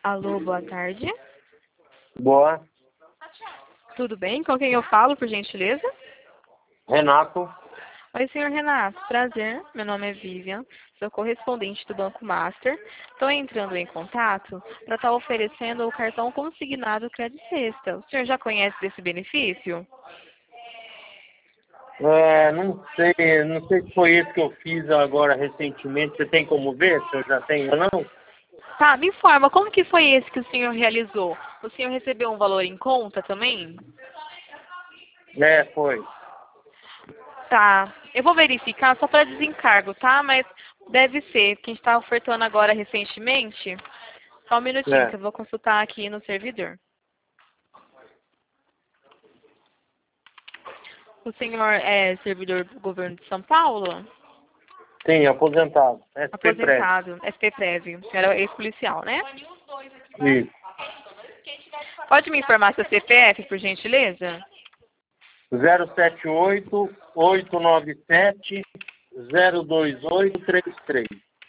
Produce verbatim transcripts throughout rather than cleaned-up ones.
Alô, boa tarde. Boa. Tudo bem? Com quem eu falo, por gentileza? Renato. Oi, senhor Renato. Prazer. Meu nome é Vivian. Sou correspondente do Banco Master. Estou entrando em contato para estar oferecendo o cartão consignado Crédito Sexta. O senhor já conhece desse benefício? É, não sei, não sei se foi esse que eu fiz agora recentemente. Você tem como ver se eu já tenho ou não? Tá, me informa, como que foi esse que o senhor realizou? O senhor recebeu um valor em conta também? É, foi. Tá, eu vou verificar só para desencargo, tá? Mas deve ser, que a gente está ofertando agora recentemente. Só um minutinho, que É. eu vou consultar aqui no servidor. O senhor é servidor do governo de São Paulo? Sim, aposentado. S P Prev. Aposentado, S P Prev. O senhor é ex-policial, né? Isso. Pode me informar seu C P F, por gentileza? zero sete oito, oito nove sete, zero dois oito três três.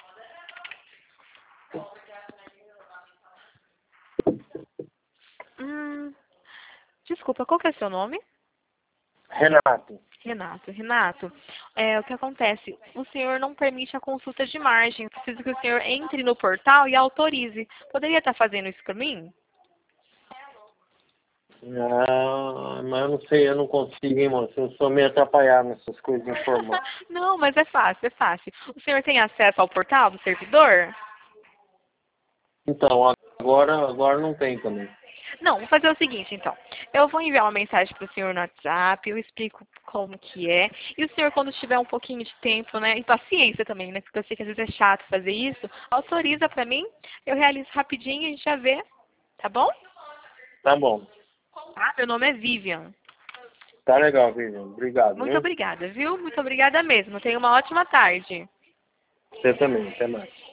Hum, desculpa, qual que é seu nome? Renato. Renato. Renato, é, o que acontece? O senhor não permite a consulta de margem. Eu preciso que o senhor entre no portal e autorize. Poderia estar fazendo isso para mim? Ah, mas eu não sei, eu não consigo, hein, moço. Eu sou meio atrapalhado nessas coisas de informática. Não, mas é fácil, é fácil. O senhor tem acesso ao portal do servidor? Então, agora, agora não tem também. Não, vou fazer o seguinte, então. Eu vou enviar uma mensagem para o senhor no WhatsApp, eu explico como que é. E o senhor, quando tiver um pouquinho de tempo, né, e paciência também, né, porque eu sei que às vezes é chato fazer isso, autoriza para mim, eu realizo rapidinho e a gente já vê, tá bom? Tá bom. Ah, meu nome é Vivian. Tá legal, Vivian. Obrigado, Muito viu? obrigada, viu? Muito obrigada mesmo. Tenha uma ótima tarde. Você também. Até mais.